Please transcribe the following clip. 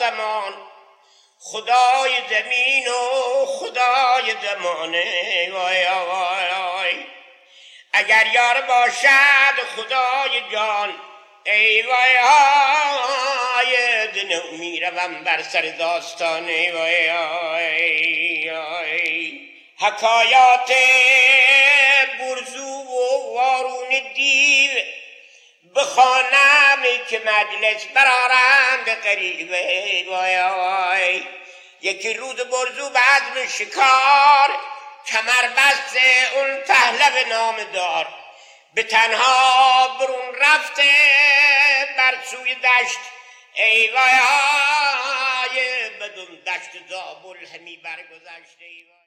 زمان، خدای زمین و خدای زمانه. وای وای وای اگر یار باشد خدای جان، ای وای های دنو میروم بر سر داستانه. وای وای وای حکایات برزو و وارون دیو بخوانم که مجلس برارند غریبه. وای وای یکی روز برزو به عزم شکار، کمر بست اون پهلو نامدار، به تنها برون رفته بر سوی دشت. ای وای های بدون دشت زابل همی برگذشته.